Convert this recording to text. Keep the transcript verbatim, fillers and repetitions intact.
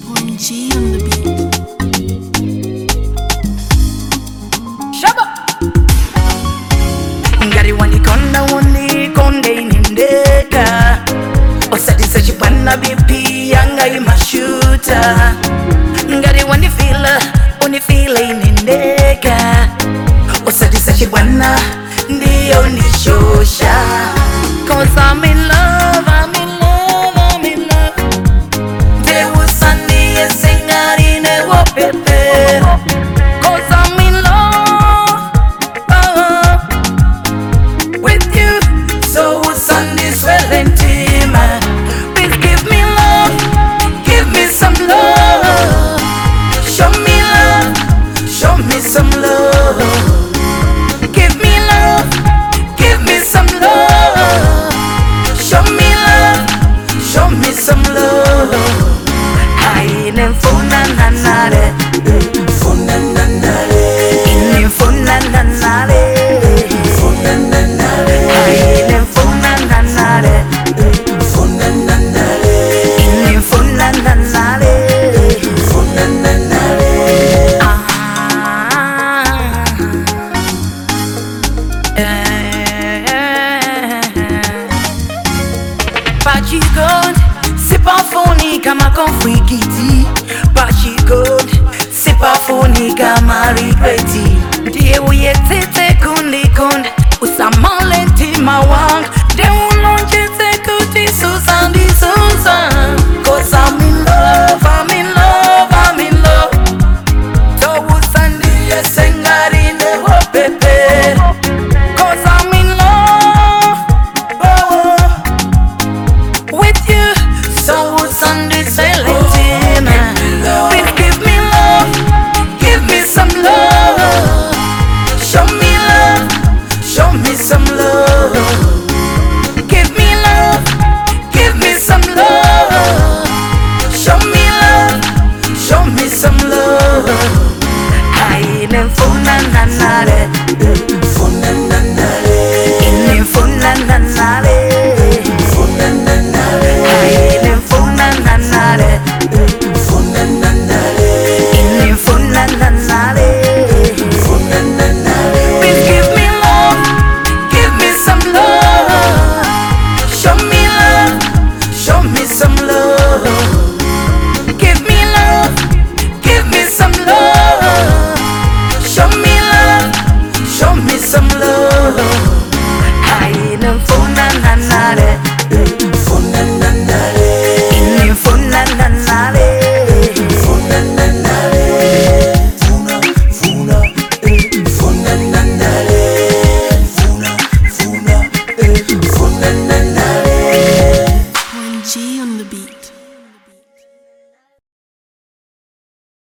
One G on the beat. Shabba. Ngari wani konda wani konde inendeka. Osadisa chipana bipi yanga imashuta. Ngari wani fila uni fila inendeka. Osadisa chipana ndiyo nishosha. Cause I'm in love, I'm in love, I'm in love. Te usani esengari ne wopepe. Cause I'm in love uh, with you. So usani swelentima. Please give me love, give me some love. Show me love, show me some love. Give me love, give me some love. Show me love, show me some love. I nem funa nanare, funa nanare, inem funa nanare, funa nanare. I nem funa nanare, funa nanare, inem funa nanare, funa nanare. Ah, Pachigot, c'est pas phonique à ma confrikiti.